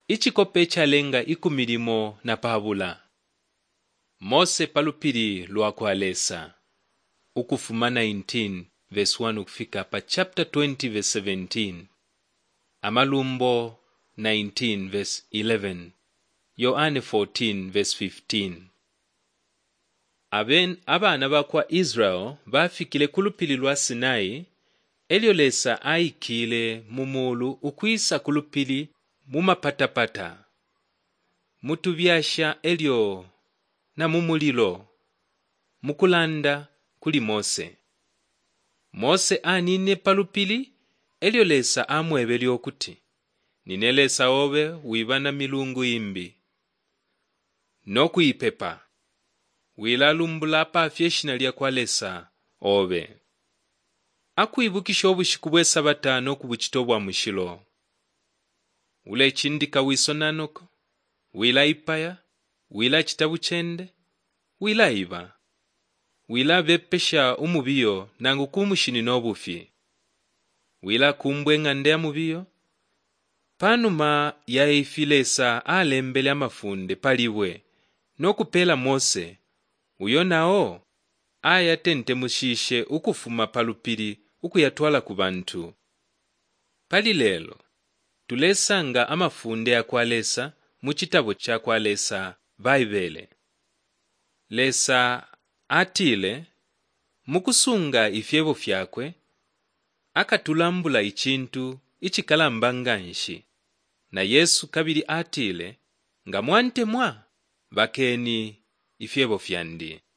ichikope chalenga ikumilimo na pabula. Mose palupili lwakualesa. Ukufuma 19 verse 1 kufika pa chapter 20 verse 17. Amalumbo 19 verse 11. Yohane 14 verse 15. Abana bakwa Israel bafikile kulupili lwa Sinai, Eliolesa aikile mumulu ukwisa kulupili mumapatapata. Mutubyasha elio na mumulilo mukulanda kuli Mose. Mose anine palupili, Eliolesa amwebeli okuti, ninelesa obe wibana milungu imbi. Nokuipepa, wilalumbula pa afyeshina lya kwalesa obe. Akuibukisha obushiku bwe sabata nokubuchito bwa mushilo. Ule chindika wisonanoko, wila ipaya, wila chitabu chende, wila iba. Wila bepesha umubiyo nangu kumushini nobufi. Wila kumbwenga ndea mubiyo. Panuma ya ifilesa alembele amafunde paliwe, nokupela Mose, uyo nao ayatente mushishe ukufuma palupili ukuyatwala ku bantu. Pali lelo, tulesanga amafunde akwalesa muchitabo cha kwalesa Baibele. Lesa atile, mukusunga ifyebo fyakwe, akatulambula ichintu ichikalambanganshi. Na Yesu kabili atile, nga mwante mwa bakeni ifyebo fyandi.